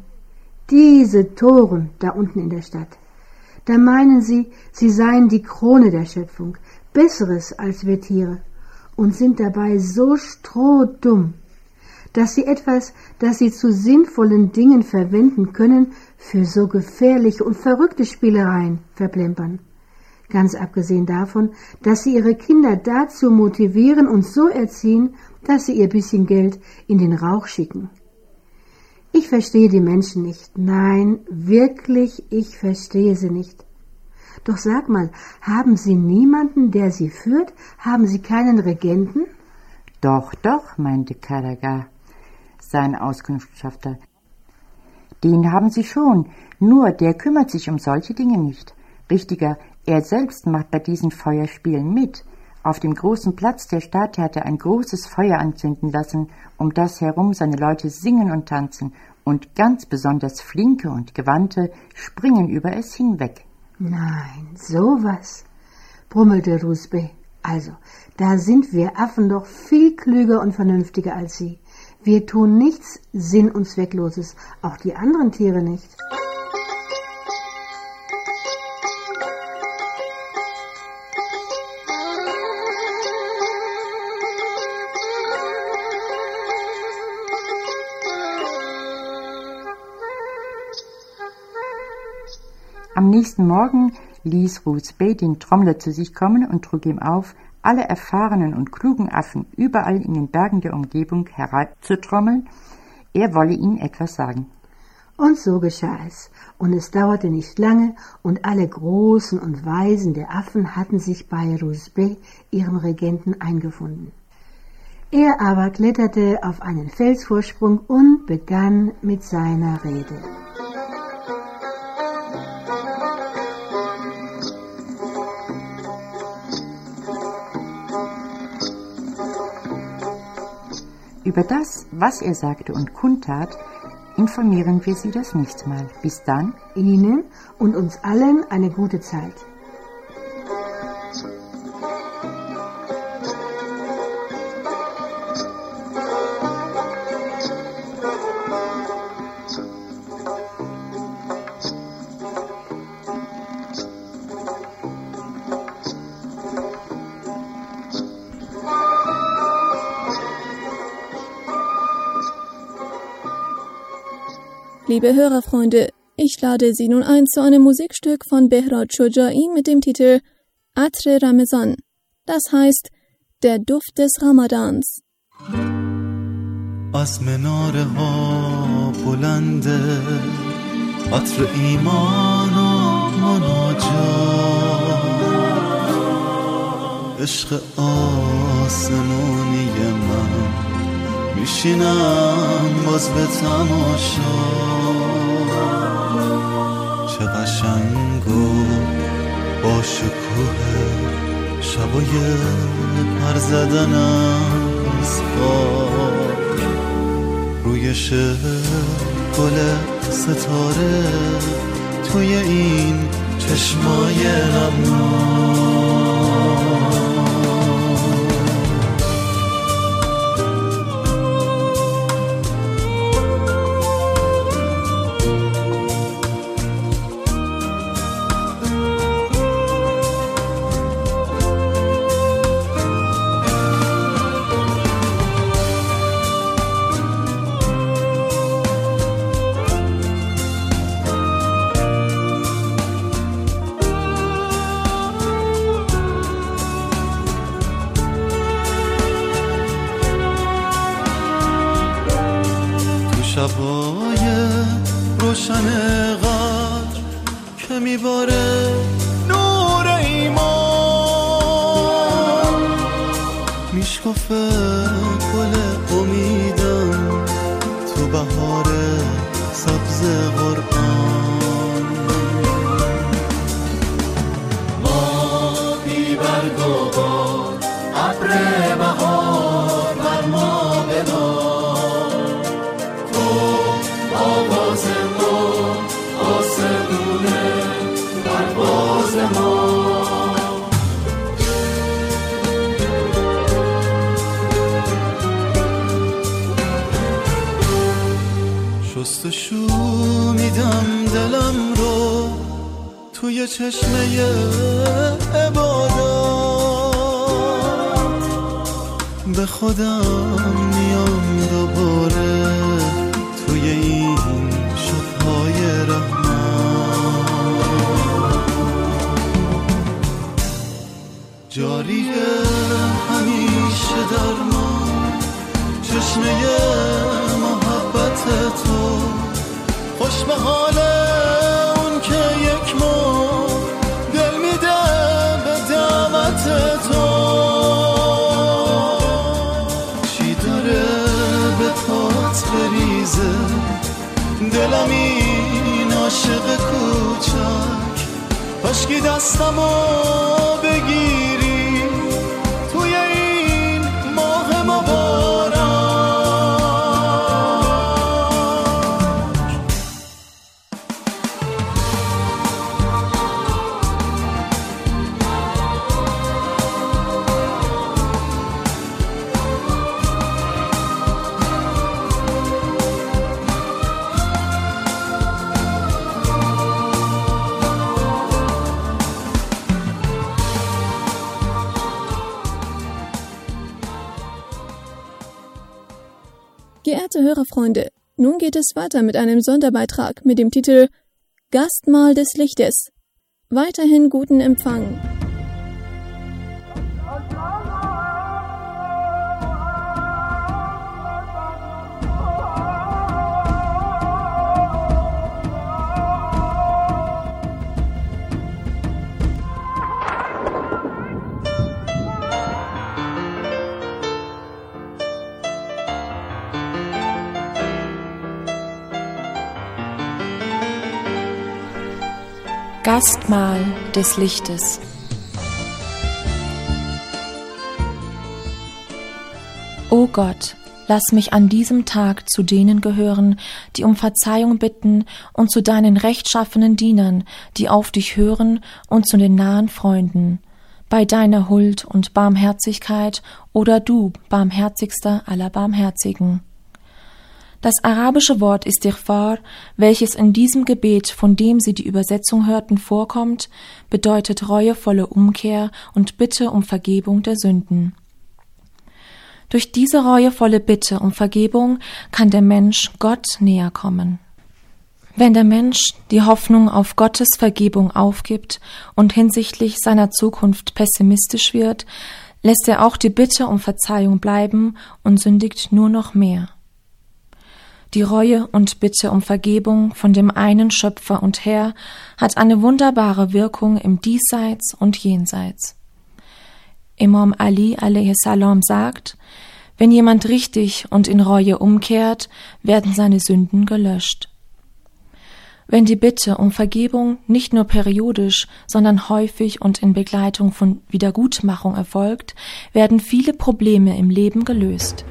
Diese Toren da unten in der Stadt. Da meinen sie, sie seien die Krone der Schöpfung, Besseres als wir Tiere, und sind dabei so strohdumm, dass sie etwas, das sie zu sinnvollen Dingen verwenden können, für so gefährliche und verrückte Spielereien verplempern. Ganz abgesehen davon, dass sie ihre Kinder dazu motivieren und so erziehen, dass sie ihr bisschen Geld in den Rauch schicken. Ich verstehe die Menschen nicht. Nein, wirklich, ich verstehe sie nicht. Doch sag mal, haben Sie niemanden, der sie führt? Haben Sie keinen Regenten? Doch, meinte Kadaga, sein Auskundschafter. Den haben Sie schon, nur der kümmert sich um solche Dinge nicht. Richtiger, er selbst macht bei diesen Feuerspielen mit. Auf dem großen Platz der Stadt hat er ein großes Feuer anzünden lassen, um das herum seine Leute singen und tanzen, und ganz besonders Flinke und Gewandte springen über es hinweg. Nein, sowas, brummelte Rusbeh. Also, da sind wir Affen doch viel klüger und vernünftiger als Sie. Wir tun nichts Sinn- und Zweckloses, auch die anderen Tiere nicht. Am nächsten Morgen ließ Rusbeh den Trommler zu sich kommen und trug ihm auf, alle erfahrenen und klugen Affen überall in den Bergen der Umgebung herabzutrommeln, er wolle ihnen etwas sagen. Und so geschah es, und es dauerte nicht lange, und alle Großen und Weisen der Affen hatten sich bei Rusbeh, ihrem Regenten, eingefunden. Er aber kletterte auf einen Felsvorsprung und begann mit seiner Rede. Über das, was er sagte und kundtat, informieren wir Sie das nächste Mal. Bis dann. Ihnen und uns allen eine gute Zeit. Liebe Hörerfreunde, ich lade Sie nun ein zu einem Musikstück von Behrad Shojai mit dem Titel Atre Ramazan. Das heißt, der Duft des Ramadans. از مناره ها بلنده عطر ایمان و مناجات عشق آسمانی من میشینم باز به تماشا چه قشنگ و با شکوه شبای پر زدن از خاک روی گل ستاره توی این چشمای نمناک شبای روشن قدر که میباره نور ایمان میشکفه گل امیدم تو بهار سبز قرآن ما بی برگ و بار ابر بهار بر ما ببار آواز ما آسمونه پرواز ما شستشو میدم دلم رو توی چشمه عبادت به خودم میام دوباره توی این شب‌های رحمت جاریه همیشه در ما چشمه محبت تو خوش به حال اون که یک ماه دل میده به دعوت تو چی داره به پات بریزه دلم این عاشق کوچک کاشکی دستمو بگیری توی این ماه مبارک Geehrte Hörerfreunde, nun geht es weiter mit einem Sonderbeitrag mit dem Titel Gastmahl des Lichtes. Weiterhin guten Empfang. Gastmahl des Lichtes. O Gott, lass mich an diesem Tag zu denen gehören, die um Verzeihung bitten, und zu deinen rechtschaffenen Dienern, die auf dich hören, und zu den nahen Freunden, bei deiner Huld und Barmherzigkeit, oder du, barmherzigster aller Barmherzigen. Das arabische Wort Istighfar, welches in diesem Gebet, von dem Sie die Übersetzung hörten, vorkommt, bedeutet reuevolle Umkehr und Bitte um Vergebung der Sünden. Durch diese reuevolle Bitte um Vergebung kann der Mensch Gott näher kommen. Wenn der Mensch die Hoffnung auf Gottes Vergebung aufgibt und hinsichtlich seiner Zukunft pessimistisch wird, lässt er auch die Bitte um Verzeihung bleiben und sündigt nur noch mehr. Die Reue und Bitte um Vergebung von dem einen Schöpfer und Herr hat eine wunderbare Wirkung im Diesseits und Jenseits. Imam Ali a.s. sagt, wenn jemand richtig und in Reue umkehrt, werden seine Sünden gelöscht. Wenn die Bitte um Vergebung nicht nur periodisch, sondern häufig und in Begleitung von Wiedergutmachung erfolgt, werden viele Probleme im Leben gelöst.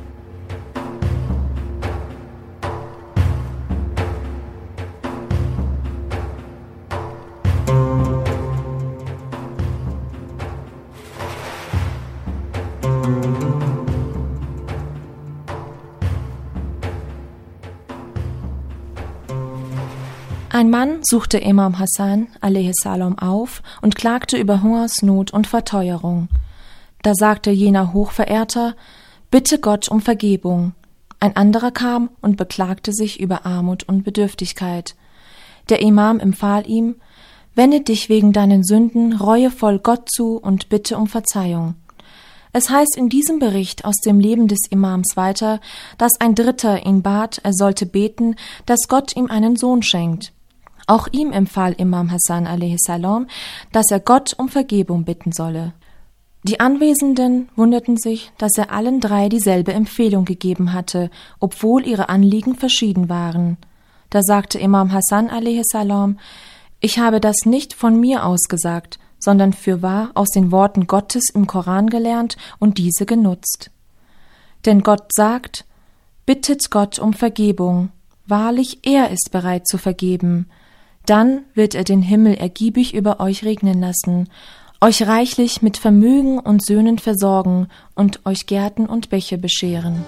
Ein Mann suchte Imam Hassan a.s. auf und klagte über Hungersnot und Verteuerung. Da sagte jener Hochverehrter, bitte Gott um Vergebung. Ein anderer kam und beklagte sich über Armut und Bedürftigkeit. Der Imam empfahl ihm, wende dich wegen deinen Sünden reuevoll Gott zu und bitte um Verzeihung. Es heißt in diesem Bericht aus dem Leben des Imams weiter, dass ein Dritter ihn bat, er sollte beten, dass Gott ihm einen Sohn schenkt. Auch ihm empfahl Imam Hassan a.s., dass er Gott um Vergebung bitten solle. Die Anwesenden wunderten sich, dass er allen drei dieselbe Empfehlung gegeben hatte, obwohl ihre Anliegen verschieden waren. Da sagte Imam Hassan a.s., ich habe das nicht von mir aus gesagt, sondern fürwahr aus den Worten Gottes im Koran gelernt und diese genutzt. Denn Gott sagt, bittet Gott um Vergebung, wahrlich er ist bereit zu vergeben. Dann wird er den Himmel ergiebig über euch regnen lassen, euch reichlich mit Vermögen und Söhnen versorgen und euch Gärten und Bäche bescheren.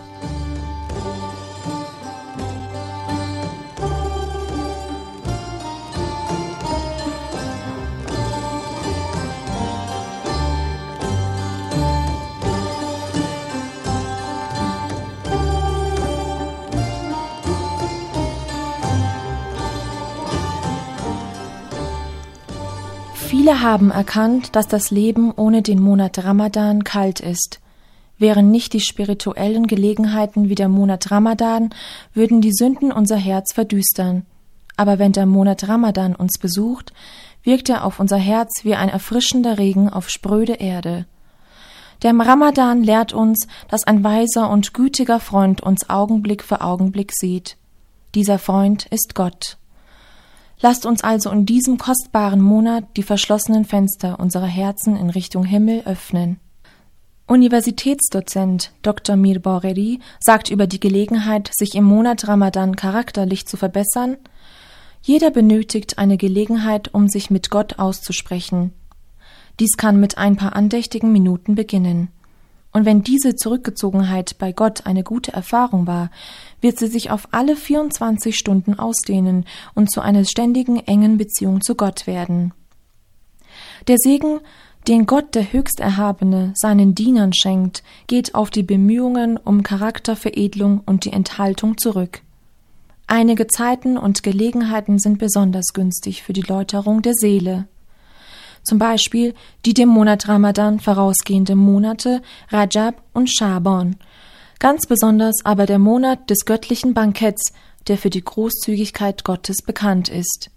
Viele haben erkannt, dass das Leben ohne den Monat Ramadan kalt ist. Wären nicht die spirituellen Gelegenheiten wie der Monat Ramadan, würden die Sünden unser Herz verdüstern. Aber wenn der Monat Ramadan uns besucht, wirkt er auf unser Herz wie ein erfrischender Regen auf spröde Erde. Der Ramadan lehrt uns, dass ein weiser und gütiger Freund uns Augenblick für Augenblick sieht. Dieser Freund ist Gott. Lasst uns also in diesem kostbaren Monat die verschlossenen Fenster unserer Herzen in Richtung Himmel öffnen. Universitätsdozent Dr. Mir Boreri sagt über die Gelegenheit, sich im Monat Ramadan charakterlich zu verbessern: Jeder benötigt eine Gelegenheit, um sich mit Gott auszusprechen. Dies kann mit ein paar andächtigen Minuten beginnen. Und wenn diese Zurückgezogenheit bei Gott eine gute Erfahrung war, wird sie sich auf alle 24 Stunden ausdehnen und zu einer ständigen, engen Beziehung zu Gott werden. Der Segen, den Gott, der Höchsterhabene, seinen Dienern schenkt, geht auf die Bemühungen um Charakterveredelung und die Enthaltung zurück. Einige Zeiten und Gelegenheiten sind besonders günstig für die Läuterung der Seele. Zum Beispiel die dem Monat Ramadan vorausgehenden Monate Rajab und Schaban, ganz besonders aber der Monat des göttlichen Banketts, der für die Großzügigkeit Gottes bekannt ist.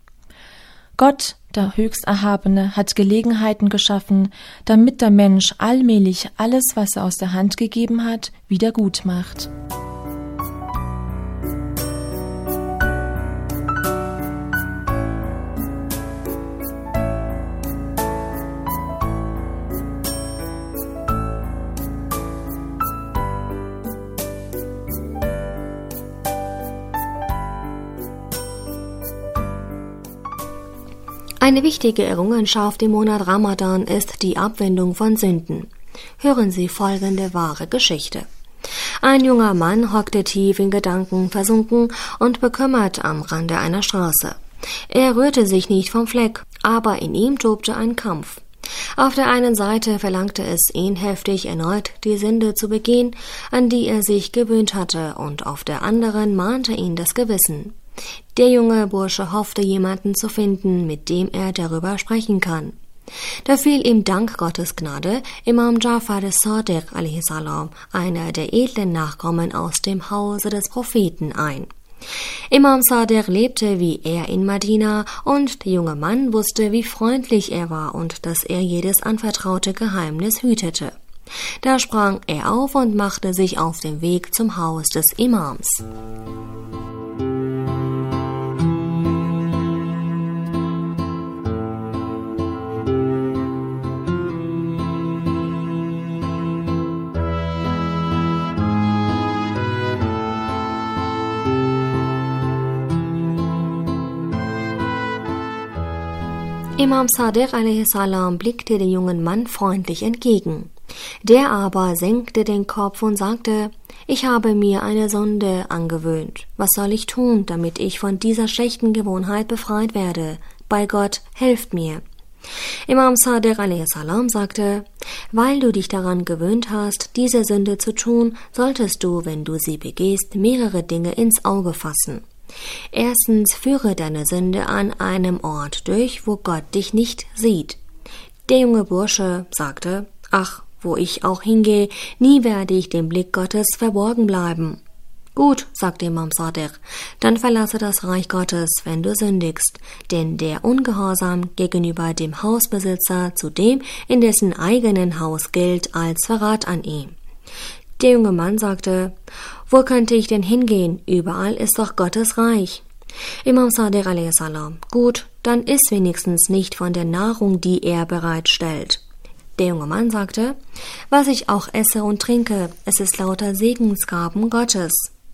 Gott, der Höchsterhabene, hat Gelegenheiten geschaffen, damit der Mensch allmählich alles, was er aus der Hand gegeben hat, wieder gut macht. Eine wichtige Errungenschaft im Monat Ramadan ist die Abwendung von Sünden. Hören Sie folgende wahre Geschichte. Ein junger Mann hockte tief in Gedanken versunken und bekümmert am Rande einer Straße. Er rührte sich nicht vom Fleck, aber in ihm tobte ein Kampf. Auf der einen Seite verlangte es ihn heftig erneut, die Sünde zu begehen, an die er sich gewöhnt hatte, und auf der anderen mahnte ihn das Gewissen. Der junge Bursche hoffte, jemanden zu finden, mit dem er darüber sprechen kann. Da fiel ihm dank Gottes Gnade Imam Jafar as-Sadiq a.s., einer der edlen Nachkommen aus dem Hause des Propheten, ein. Imam Sadiq lebte wie er in Medina, und der junge Mann wusste, wie freundlich er war und dass er jedes anvertraute Geheimnis hütete. Da sprang er auf und machte sich auf den Weg zum Haus des Imams. Imam Sadiq a.s. blickte dem jungen Mann freundlich entgegen. Der aber senkte den Kopf und sagte: Ich habe mir eine Sünde angewöhnt. Was soll ich tun, damit ich von dieser schlechten Gewohnheit befreit werde? Bei Gott, helft mir. Imam Sadiq a.s. sagte: Weil du dich daran gewöhnt hast, diese Sünde zu tun, solltest du, wenn du sie begehst, mehrere Dinge ins Auge fassen. Erstens, führe deine Sünde an einem Ort durch, wo Gott dich nicht sieht. Der junge Bursche sagte: Ach, wo ich auch hingehe, nie werde ich dem Blick Gottes verborgen bleiben. Gut, sagte Imam Sadiq, dann verlasse das Reich Gottes, wenn du sündigst, denn der Ungehorsam gegenüber dem Hausbesitzer zu dem, in dessen eigenen Haus gilt, als Verrat an ihm. Der junge Mann sagte: Wo könnte ich denn hingehen? Überall ist doch Gottes Reich. Imam Sadiq a.s. Gut, dann iss wenigstens nicht von der Nahrung, die er bereitstellt. Der junge Mann sagte: Was ich auch esse und trinke, es ist lauter Segensgaben Gottes.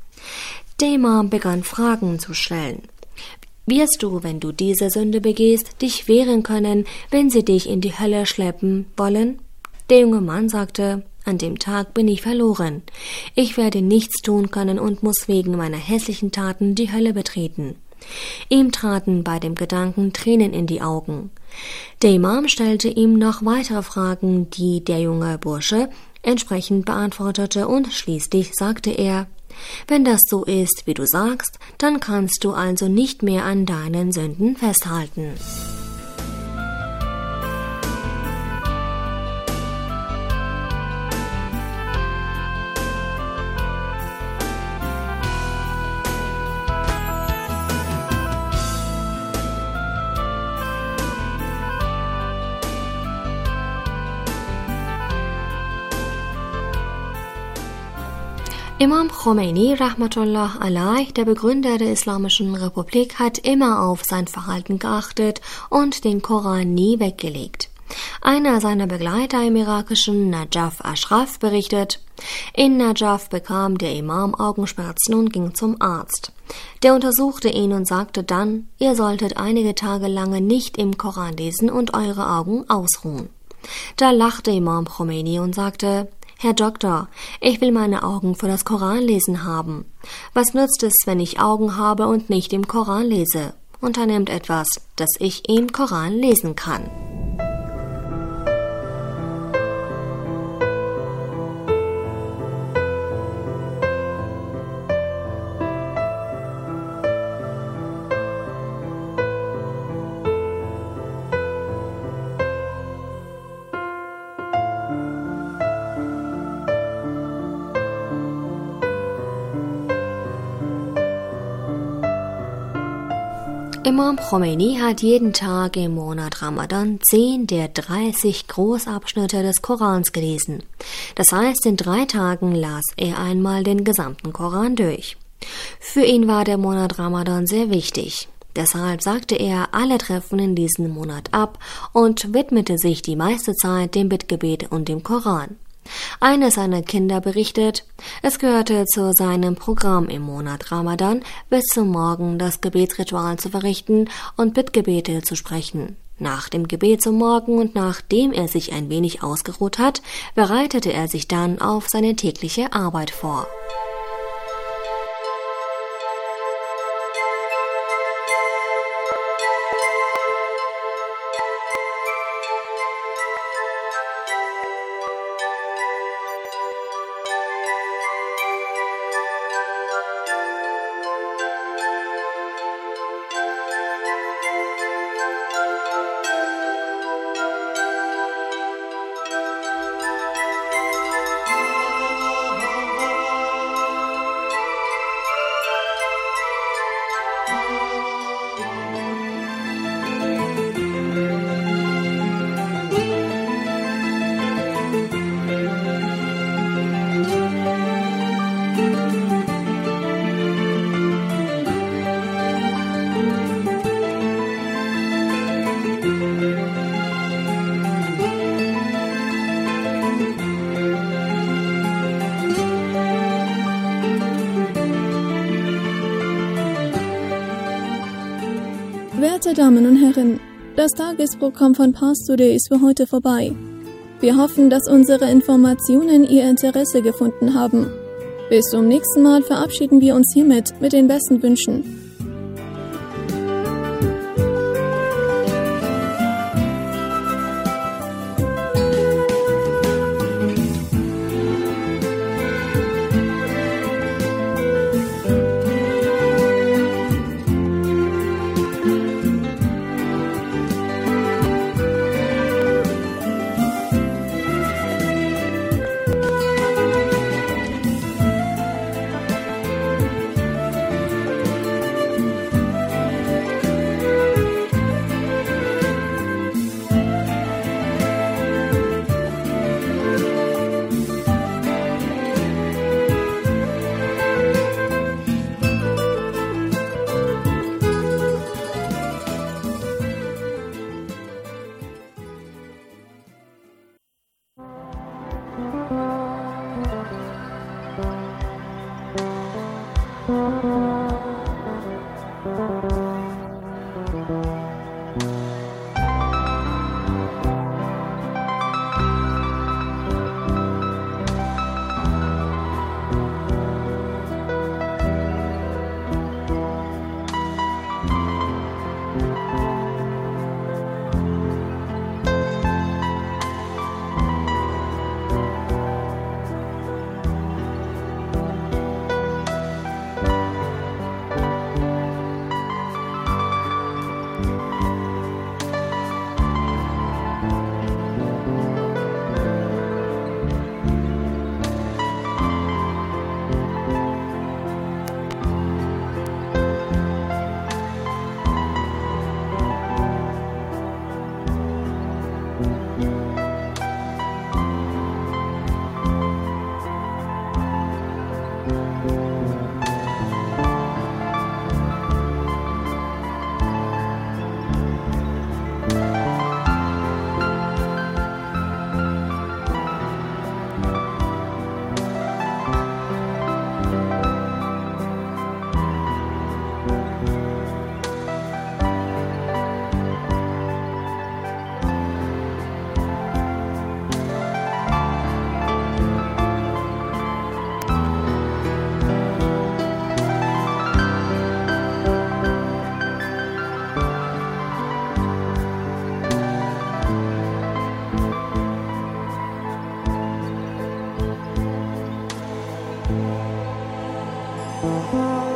Der Imam begann Fragen zu stellen. Wirst du, wenn du diese Sünde begehst, dich wehren können, wenn sie dich in die Hölle schleppen wollen? Der junge Mann sagte: An dem Tag bin ich verloren. Ich werde nichts tun können und muss wegen meiner hässlichen Taten die Hölle betreten. Ihm traten bei dem Gedanken Tränen in die Augen. Der Imam stellte ihm noch weitere Fragen, die der junge Bursche entsprechend beantwortete, und schließlich sagte er: Wenn das so ist, wie du sagst, dann kannst du also nicht mehr an deinen Sünden festhalten. Imam Khomeini rahmatullah alaih, der Begründer der Islamischen Republik, hat immer auf sein Verhalten geachtet und den Koran nie weggelegt. Einer seiner Begleiter im irakischen Najaf Ashraf berichtet: In Najaf bekam der Imam Augenschmerzen und ging zum Arzt. Der untersuchte ihn und sagte dann: Ihr solltet einige Tage lange nicht im Koran lesen und eure Augen ausruhen. Da lachte Imam Khomeini und sagte: Herr Doktor, ich will meine Augen für das Koranlesen haben. Was nützt es, wenn ich Augen habe und nicht im Koran lese? Unternehmt etwas, dass ich im Koran lesen kann. Imam Khomeini hat jeden Tag im Monat Ramadan 10 der 30 Großabschnitte des Korans gelesen. Das heißt, in 3 Tagen las er einmal den gesamten Koran durch. Für ihn war der Monat Ramadan sehr wichtig. Deshalb sagte er alle Treffen in diesem Monat ab und widmete sich die meiste Zeit dem Bittgebet und dem Koran. Eines seiner Kinder berichtet, es gehörte zu seinem Programm im Monat Ramadan, bis zum Morgen das Gebetsritual zu verrichten und Bittgebete zu sprechen. Nach dem Gebet zum Morgen und nachdem er sich ein wenig ausgeruht hat, bereitete er sich dann auf seine tägliche Arbeit vor. Verehrte Damen und Herren, das Tagesprogramm von Pars Today ist für heute vorbei. Wir hoffen, dass unsere Informationen Ihr Interesse gefunden haben. Bis zum nächsten Mal verabschieden wir uns hiermit mit den besten Wünschen. Thank you.